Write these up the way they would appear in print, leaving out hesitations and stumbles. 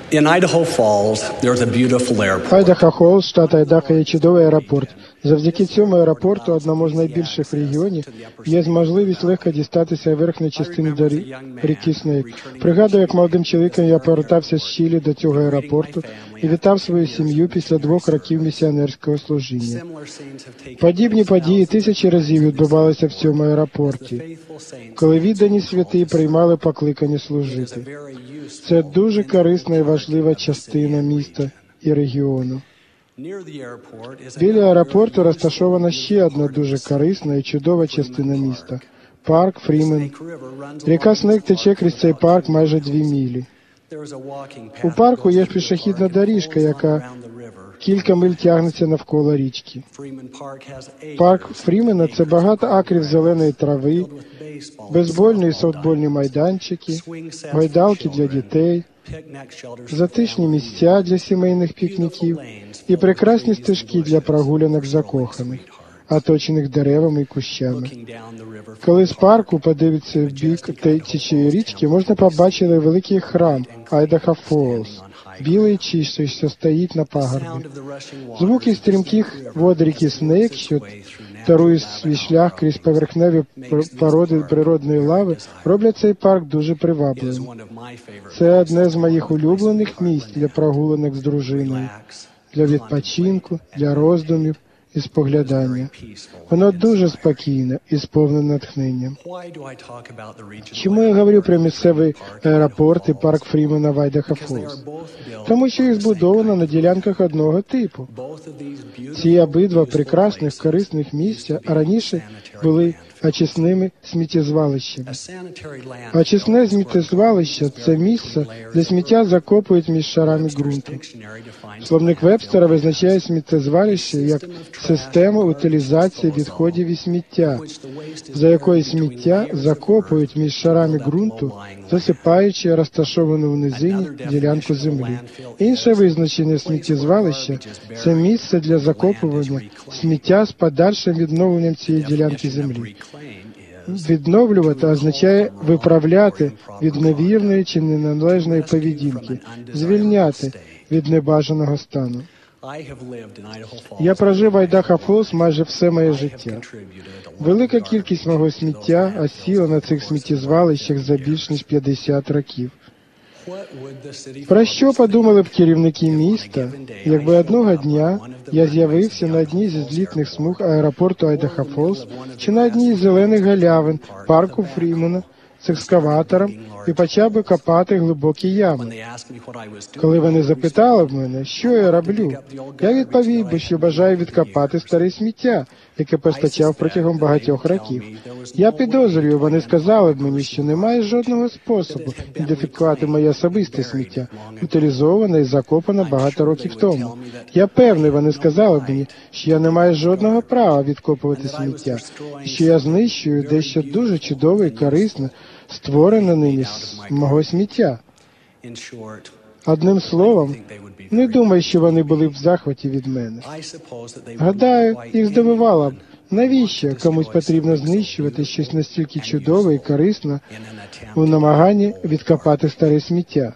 In Idaho Falls, there's a beautiful airport. Айдахо Фоллс, штат Айдахо, є чудовий аеропорт. Завдяки цьому аеропорту, одному з найбільших в регіоні, є можливість легко дістатися верхньої частини ріки Снейк. Пригадую, як молодим чоловіком я повертався з Чилі до цього аеропорту і вітав свою сім'ю після 2 років місіонерського служіння. Подібні події тисячі разів відбувалися в цьому аеропорті, коли віддані святі приймали покликання служити. Це дуже корисна і важлива частина міста і регіону. Біля аеропорту розташована ще одна дуже корисна і чудова частина міста – парк Фрімен. Ріка Снейк тече крізь цей парк майже 2 милі. У парку є пішохідна доріжка, яка кілька миль тягнеться навколо річки. Парк Фрімена – це багато акрів зеленої трави, бейсбольні і софтбольні майданчики, гойдалки для дітей, затишні місця для сімейних пікніків і прекрасні стежки для прогулянок закоханих, оточених деревами і кущами. Коли з парку подивитися в бік течієї річки, можна побачити великий храм Айдахо Фоллс, білий і чистий, що стоїть на пагорбі. Звуки стрімких вод ріки Снейк, що тарують свій шлях крізь поверхневі породи природної лави, роблять цей парк дуже привабливим. Це одне з моїх улюблених місць для прогулянок з дружиною, для відпочинку, для роздумів і споглядання. Воно дуже спокійне і сповнене натхненням. Чому я говорю про місцевий аеропорт і парк Фрімена в Айдахо Фоллс? Тому що їх збудовано на ділянках одного типу. Ці обидва прекрасних, корисних місця раніше були очисними сміттєзвалищами. Очисне сміттєзвалище – це місце, де сміття закопують між шарами ґрунту. Словник Вебстера визначає сміттєзвалище як систему утилізації відходів і сміття, за якою сміття закопують між шарами ґрунту, засипаючи розташовану в низині ділянку землі. Інше визначення сміттєзвалища – це місце для закопування сміття з подальшим відновленням цієї ділянки землі. Відновлювати означає виправляти від невірної чи неналежної поведінки, звільняти від небажаного стану. Я прожив в Айдахо Фоллс майже все моє життя. Велика кількість мого сміття осіла на цих сміттєзвалищах за більш ніж 50 років. Про що подумали б керівники міста, якби одного дня я з'явився на одній зі злітних смуг аеропорту Айдахо Фоллс чи на одній з зелених галявин парку Фрімена з екскаватором і почав би копати глибокі ями. Коли вони запитали б мене, що я роблю, я відповів би, що бажаю відкопати старе сміття, яке постачав протягом багатьох років. Я підозрюю, вони сказали б мені, що немає жодного способу ідентифікувати моє особисте сміття, утилізоване і закопане багато років тому. Я певний, вони сказали б мені, що я не маю жодного права відкопувати сміття, і що я знищую дещо дуже чудове і корисне, створене ними з мого сміття. Одним словом, не думаю, що вони були б в захваті від мене. Гадаю, їх здивувало б, навіщо комусь потрібно знищувати щось настільки чудове і корисне у намаганні відкопати старе сміття.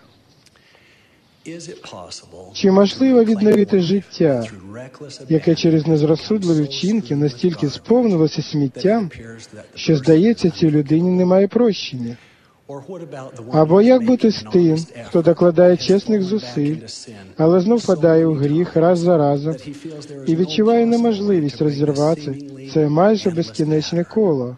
Чи можливо відновити життя, яке через незрозсудливі вчинки настільки сповнилося сміттям, що, здається, цій людині немає прощення? Або як бути з тим, хто докладає чесних зусиль, але знов впадає у гріх раз за разом і відчуває неможливість розірвати це майже безкінечне коло?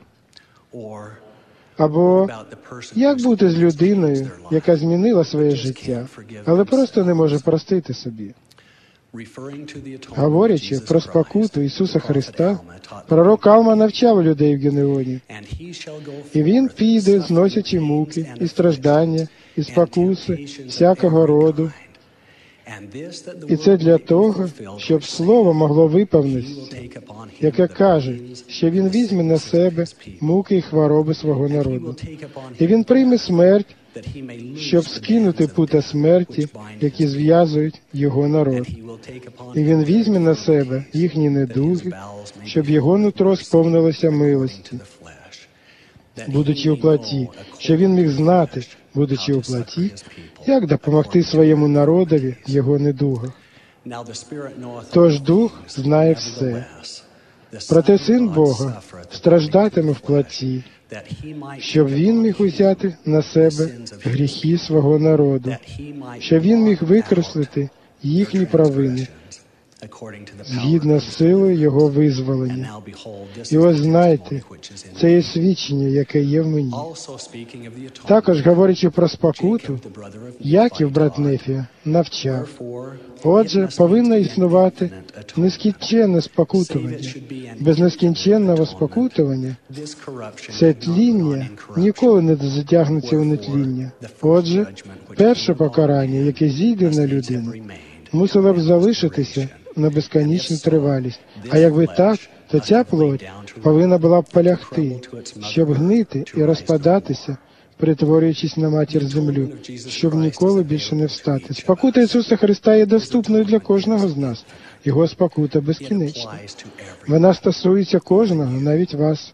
Або як бути з людиною, яка змінила своє життя, але просто не може простити собі? Говорячи про спокуту Ісуса Христа, пророк Алма навчав людей в Генеоні. «І він піде, зносячи муки, і страждання, і спокуси всякого роду. І це для того, щоб Слово могло виповнитися, яке каже, що він візьме на себе муки і хвороби свого народу. І він прийме смерть, щоб скинути пута смерті, які зв'язують його народ. І він візьме на себе їхні недуги, щоб його нутро сповнилося милості, будучи у плоті, що він міг знати, будучи у плоті, як допомогти своєму народові в його недугах. Тож Дух знає все. Проте Син Бога страждатиме в плоті, щоб Він міг узяти на себе гріхи свого народу, щоб Він міг викреслити їхні провини, згідно з силою Його визволення. І ось знайте, це є свідчення, яке є в мені. Також, говорячи про спокуту, Яків, брат Нефія, навчав. Отже, повинно існувати нескінченне спокутування. Без нескінченного спокутування це тління ніколи не затягнеться у нетління. Отже, перше покарання, яке зійде на людину, мусило б залишитися на безконечну тривалість. А якби так, то ця плоть повинна була б полягти, щоб гнити і розпадатися, перетворюючись на матір землю, щоб ніколи більше не встати. Спокута Ісуса Христа є доступною для кожного з нас. Його спокута безкінечна. Вона стосується кожного, навіть вас.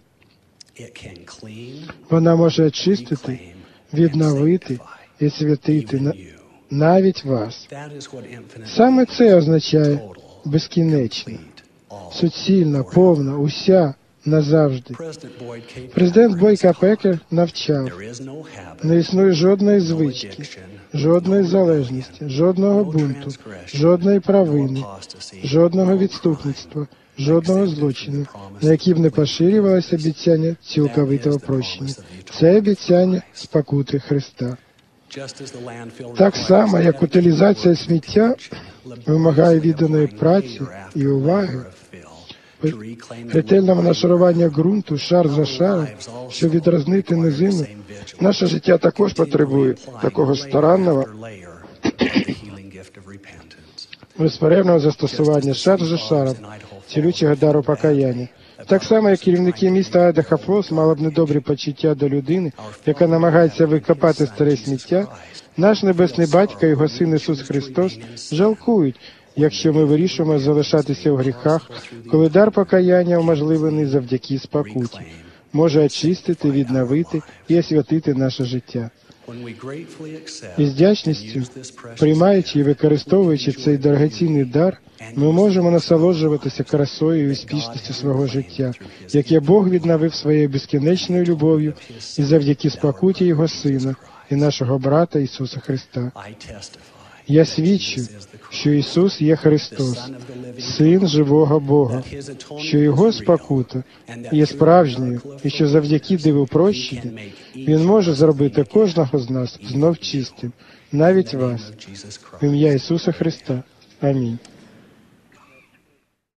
Вона може очистити, відновити і святити навіть вас. Саме це означає безкінечна, суцільна, повна, уся, назавжди. Президент Бойко Пекер навчав, не існує жодної звички, жодної залежності, жодного бунту, жодної провини, жодного відступництва, жодного злочину, на які б не поширювалося обіцяння цілковитого прощення. Це обіцяння спокути Христа. Так само, як утилізація сміття вимагає відданої праці і уваги, ретельного нашарування ґрунту шар за шаром, щоб відразнити низину, наше життя також потребує такого старанного, безперервного застосування шар за шаром цілючого дару покаяння. Так само, як керівники міста Айдахо Фолс мали б недобрі почуття до людини, яка намагається викопати старе сміття, наш Небесний Батько і Його Син Ісус Христос жалкують, якщо ми вирішуємо залишатися в гріхах, коли дар покаяння уможливлений завдяки спокуті, може очистити, відновити і освятити наше життя. І з вдячністю, приймаючи і використовуючи цей дорогоцінний дар, ми можемо насолоджуватися красою і успішністю свого життя, яке Бог відновив своєю безкінечною любов'ю і завдяки спокуті Його Сина і нашого брата Ісуса Христа. Я свідчу, що Ісус є Христос, Син живого Бога, що Його спокута є справжньою, і що завдяки диву прощення Він може зробити кожного з нас знов чистим, навіть вас. В ім'я Ісуса Христа. Амінь.